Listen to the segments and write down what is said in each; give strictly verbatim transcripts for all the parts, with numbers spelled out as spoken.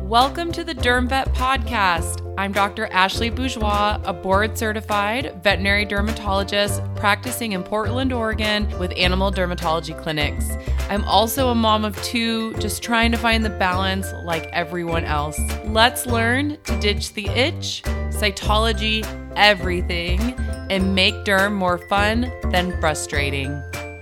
Welcome to the Derm Vet Podcast. I'm Doctor Ashley Bourgeois, a board-certified veterinary dermatologist practicing in Portland, Oregon with animal dermatology clinics. I'm also a mom of two, just trying to find the balance like everyone else. Let's learn to ditch the itch, cytology, everything, and make derm more fun than frustrating.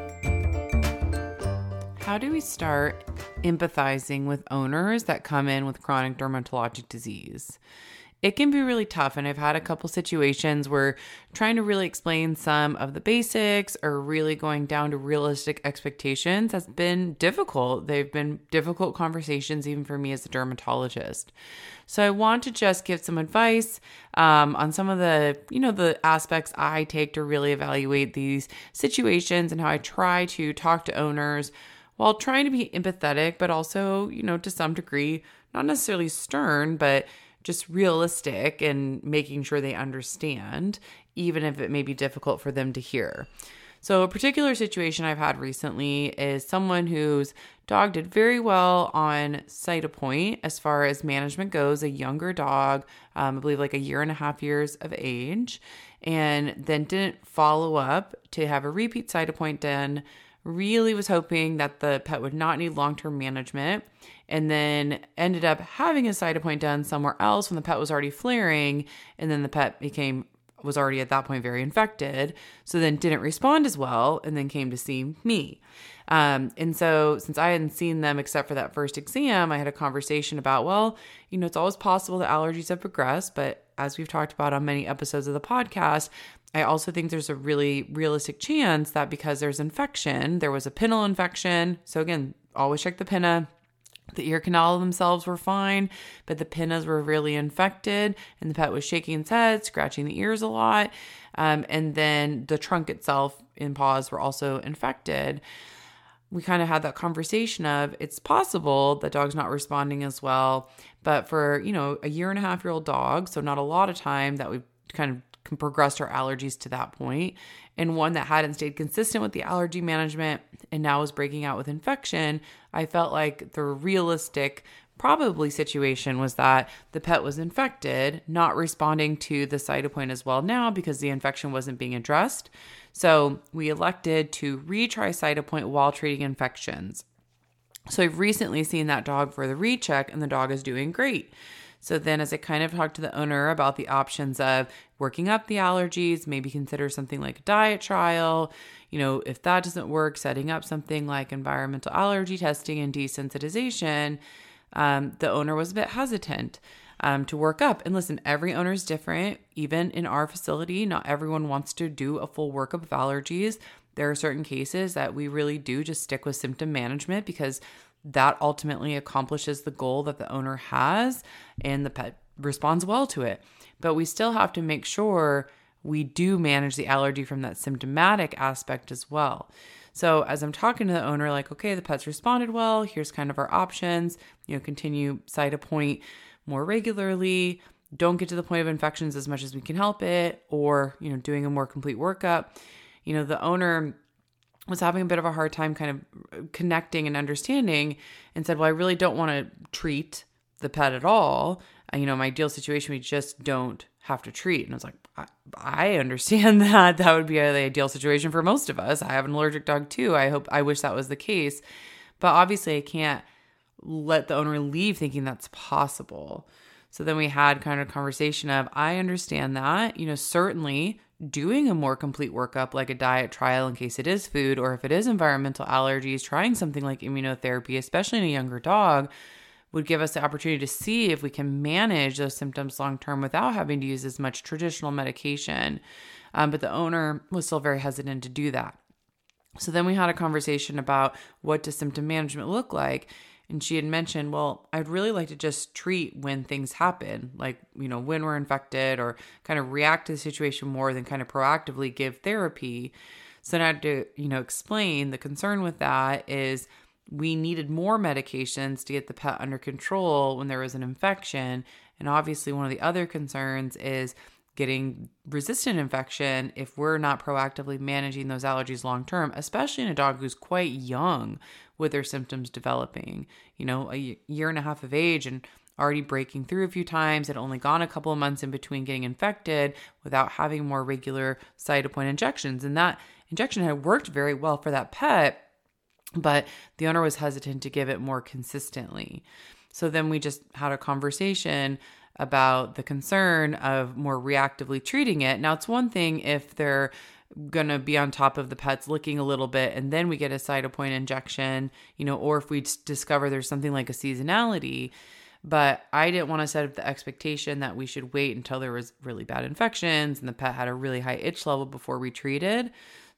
How do we start empathizing with owners that come in with chronic dermatologic disease? It can be really tough, and I've had a couple situations where trying to really explain some of the basics or really going down to realistic expectations has been difficult. They've been difficult conversations even for me as a dermatologist. So I want to just give some advice um, on some of the, you know, the aspects I take to really evaluate these situations and how I try to talk to owners while trying to be empathetic, but also, you know, to some degree, not necessarily stern, but just realistic and making sure they understand, even if it may be difficult for them to hear. So a particular situation I've had recently is someone whose dog did very well on Cytopoint as far as management goes, a younger dog, um, I believe like a year and a half years of age, and then didn't follow up to have a repeat Cytopoint done. Really was hoping that the pet would not need long-term management, and then ended up having a Cytopoint done somewhere else when the pet was already flaring, and then the pet became was already at that point very infected, so then didn't respond as well, and then came to see me. Um, and so since I hadn't seen them except for that first exam, I had a conversation about, well, you know, it's always possible that allergies have progressed, but as we've talked about on many episodes of the podcast, I also think there's a really realistic chance that because there's infection, there was a pinnal infection. So again, always check the pinna. The ear canal themselves were fine, but the pinnas were really infected, and the pet was shaking its head, scratching the ears a lot. Um, and then the trunk itself and paws were also infected. We kind of had that conversation of it's possible the dog's not responding as well, but for, you know, a year and a half year old dog, so not a lot of time that we've kind of progressed our allergies to that point, and one that hadn't stayed consistent with the allergy management and now was breaking out with infection, I felt like the realistic probably situation was that the pet was infected, not responding to the Cytopoint as well now because the infection wasn't being addressed. So we elected to retry Cytopoint while treating infections. So I've recently seen that dog for the recheck, and the dog is doing great. So then as I kind of talked to the owner about the options of working up the allergies, maybe consider something like a diet trial, you know, if that doesn't work, setting up something like environmental allergy testing and desensitization, um, the owner was a bit hesitant um, to work up. And listen, every owner is different. Even in our facility, not everyone wants to do a full workup of allergies. There are certain cases that we really do just stick with symptom management because that ultimately accomplishes the goal that the owner has and the pet responds well to it. But we still have to make sure we do manage the allergy from that symptomatic aspect as well. So as I'm talking to the owner, like, okay, the pet's responded well, here's kind of our options, you know, continue Cytopoint more regularly, don't get to the point of infections as much as we can help it, or, you know, doing a more complete workup. You know, the owner was having a bit of a hard time kind of connecting and understanding, and said, well, I really don't want to treat the pet at all. Uh, you know, my ideal situation, we just don't have to treat. And I was like, I, I understand that. That would be the ideal situation for most of us. I have an allergic dog too. I hope, I wish that was the case. But obviously I can't let the owner leave thinking that's possible. So then we had kind of a conversation of, I understand that, you know, certainly doing a more complete workup like a diet trial in case it is food, or if it is environmental allergies, trying something like immunotherapy, especially in a younger dog, would give us the opportunity to see if we can manage those symptoms long-term without having to use as much traditional medication. Um, but the owner was still very hesitant to do that. So then we had a conversation about what does symptom management look like? And she had mentioned, well, I'd really like to just treat when things happen, like, you know, when we're infected, or kind of react to the situation more than kind of proactively give therapy. So then I had to, you know, explain the concern with that is we needed more medications to get the pet under control when there was an infection. And obviously one of the other concerns is getting resistant infection if we're not proactively managing those allergies long term, especially in a dog who's quite young with their symptoms developing, you know, a year and a half of age. And already breaking through a few times, had only gone a couple of months in between getting infected without having more regular Cytopoint injections. And that injection had worked very well for that pet, but the owner was hesitant to give it more consistently. So then we just had a conversation about the concern of more reactively treating it. Now, it's one thing if they're going to be on top of the pets licking a little bit and then we get a Cytopoint injection, you know, or if we discover there's something like a seasonality. But I didn't want to set up the expectation that we should wait until there was really bad infections and the pet had a really high itch level before we treated.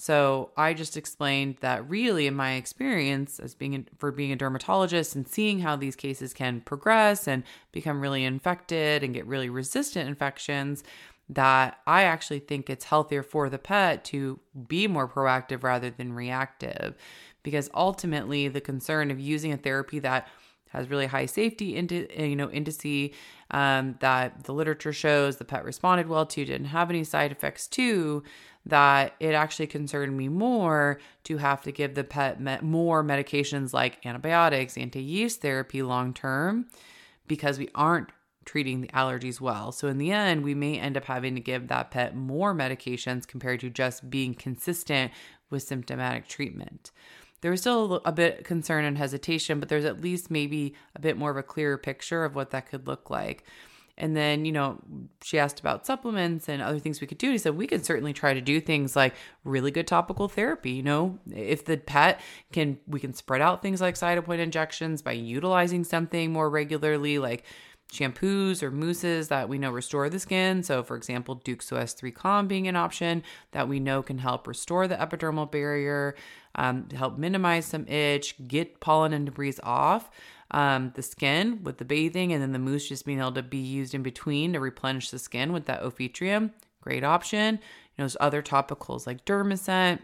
So I just explained that really in my experience as being for being a dermatologist and seeing how these cases can progress and become really infected and get really resistant infections, that I actually think it's healthier for the pet to be more proactive rather than reactive. Because ultimately the concern of using a therapy that has really high safety into, you know, indice um, that the literature shows the pet responded well to, didn't have any side effects to, that it actually concerned me more to have to give the pet me- more medications like antibiotics, anti-yeast therapy long-term, because we aren't treating the allergies well. So in the end, we may end up having to give that pet more medications compared to just being consistent with symptomatic treatment. There was still a bit of concern and hesitation, but there's at least maybe a bit more of a clearer picture of what that could look like. And then, you know, she asked about supplements and other things we could do. He said, we could certainly try to do things like really good topical therapy. You know, if the pet can, we can spread out things like Cytopoint injections by utilizing something more regularly, like shampoos or mousses that we know restore the skin. So for example, Duke's O S three Calm being an option that we know can help restore the epidermal barrier, um, help minimize some itch, get pollen and debris off um, the skin with the bathing, and then the mousse just being able to be used in between to replenish the skin with that Ophitrium. Great option. You know, there's other topicals like Dermacent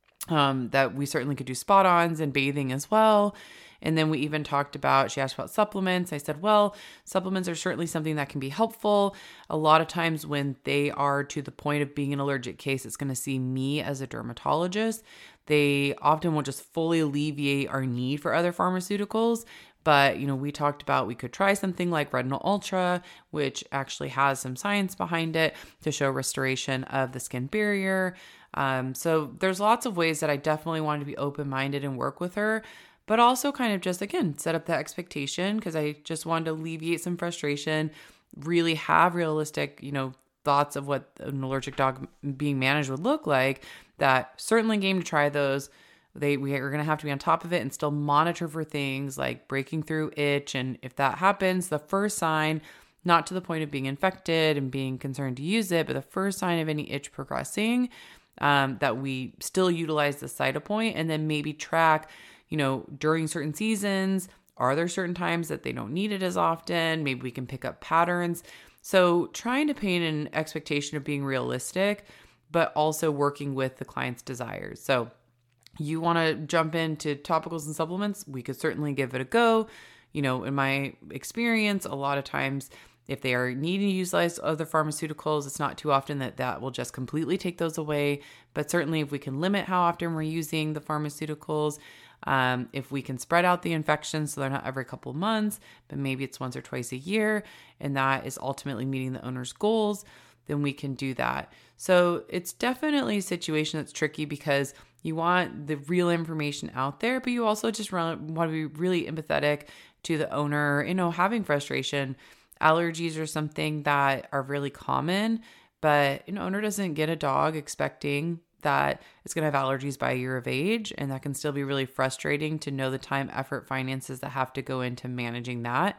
um, that we certainly could do spot-ons and bathing as well. And then we even talked about, she asked about supplements. I said, well, supplements are certainly something that can be helpful. A lot of times when they are to the point of being an allergic case, it's going to see me as a dermatologist. They often will just fully alleviate our need for other pharmaceuticals. But, you know, we talked about we could try something like Retinol Ultra, which actually has some science behind it to show restoration of the skin barrier. Um, so there's lots of ways that I definitely wanted to be open-minded and work with her, but also kind of just, again, set up the expectation because I just wanted to alleviate some frustration, really have realistic, you know, thoughts of what an allergic dog being managed would look like. That certainly game to try those. They we are going to have to be on top of it and still monitor for things like breaking through itch. And if that happens, the first sign, not to the point of being infected and being concerned to use it, but the first sign of any itch progressing, um, that we still utilize the Cytopoint and then maybe track, you know, during certain seasons, are there certain times that they don't need it as often? Maybe we can pick up patterns. So trying to paint an expectation of being realistic, but also working with the client's desires. So you want to jump into topicals and supplements, we could certainly give it a go. You know, in my experience, a lot of times if they are needing to utilize other pharmaceuticals, it's not too often that that will just completely take those away. But certainly if we can limit how often we're using the pharmaceuticals, um, if we can spread out the infections so they're not every couple of months, but maybe it's once or twice a year, and that is ultimately meeting the owner's goals, then we can do that. So it's definitely a situation that's tricky because you want the real information out there, but you also just want to be really empathetic to the owner, you know, having frustration. Allergies are something that are really common, but an owner doesn't get a dog expecting that it's going to have allergies by a year of age. And that can still be really frustrating to know the time, effort, finances that have to go into managing that.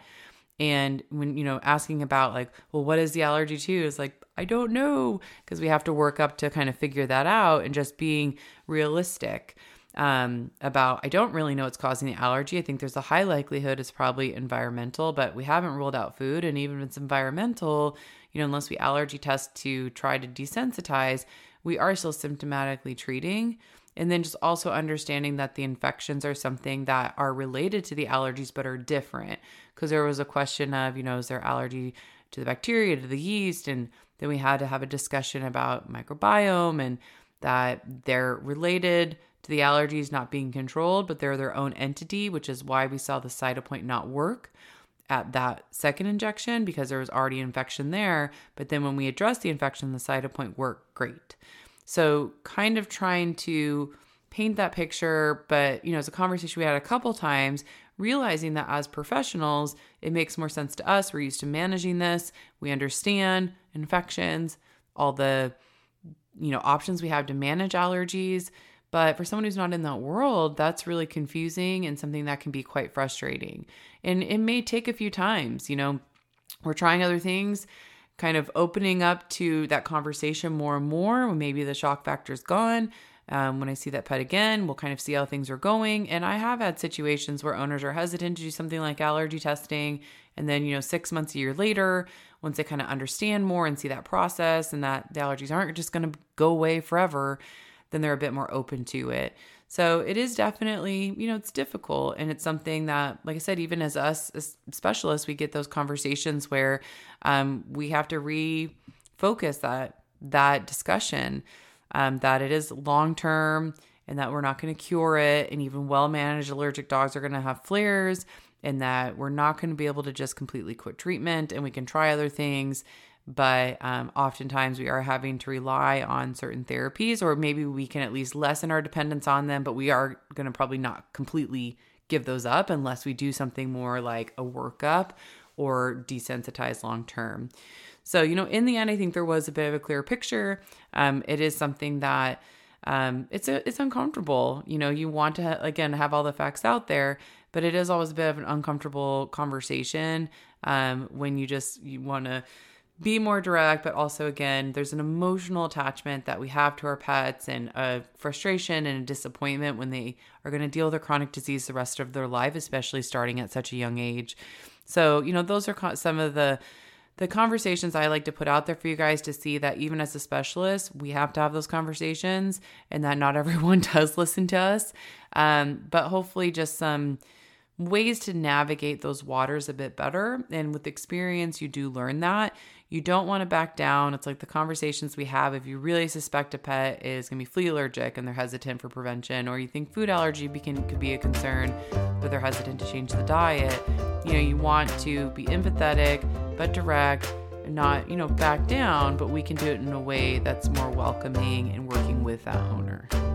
And when, you know, asking about like, well, what is the allergy to? It's like, I don't know, because we have to work up to kind of figure that out, and just being realistic um, about, I don't really know what's causing the allergy. I think there's a high likelihood it's probably environmental, but we haven't ruled out food. And even if it's environmental, you know, unless we allergy test to try to desensitize, we are still symptomatically treating. And then just also understanding that the infections are something that are related to the allergies, but are different. Because there was a question of, you know, is there allergy to the bacteria, to the yeast? And then we had to have a discussion about microbiome and that they're related to the allergies not being controlled, but they're their own entity, which is why we saw the Cytopoint not work at that second injection because there was already infection there. But then when we address the infection, the Cytopoint worked great. So kind of trying to paint that picture, but, you know, it's a conversation we had a couple times, realizing that as professionals, it makes more sense to us. We're used to managing this. We understand infections, all the, you know, options we have to manage allergies. But for someone who's not in that world, that's really confusing and something that can be quite frustrating. And it may take a few times, you know, we're trying other things, kind of opening up to that conversation more and more when maybe the shock factor's gone. Um, when I see that pet again, we'll kind of see how things are going. And I have had situations where owners are hesitant to do something like allergy testing. And then, you know, six months, a year later, once they kind of understand more and see that process and that the allergies aren't just going to go away forever, then they're a bit more open to it. So it is definitely, you know, it's difficult. And it's something that, like I said, even as us as specialists, we get those conversations where um, we have to refocus that, that discussion, um, that it is long-term and that we're not going to cure it. And even well-managed allergic dogs are going to have flares, and that we're not going to be able to just completely quit treatment, and we can try other things. But um, oftentimes we are having to rely on certain therapies, or maybe we can at least lessen our dependence on them, but we are going to probably not completely give those up unless we do something more like a workup or desensitize long-term. So, you know, in the end, I think there was a bit of a clear picture. Um, it is something that um, it's a, it's uncomfortable. You know, you want to, again, have all the facts out there, but it is always a bit of an uncomfortable conversation um, when you just, you want to be more direct, but also, again, there's an emotional attachment that we have to our pets, and a frustration and a disappointment when they are going to deal with a chronic disease the rest of their life, especially starting at such a young age. So, you know, those are some of the the conversations I like to put out there for you guys to see that even as a specialist, we have to have those conversations, and that not everyone does listen to us. Um, but hopefully just some ways to navigate those waters a bit better. And with experience, you do learn that. You don't want to back down. It's like the conversations we have. If you really suspect a pet is going to be flea allergic and they're hesitant for prevention, or you think food allergy can, could be a concern, but they're hesitant to change the diet, you know, you want to be empathetic, but direct, and not, you know, back down, but we can do it in a way that's more welcoming and working with that owner.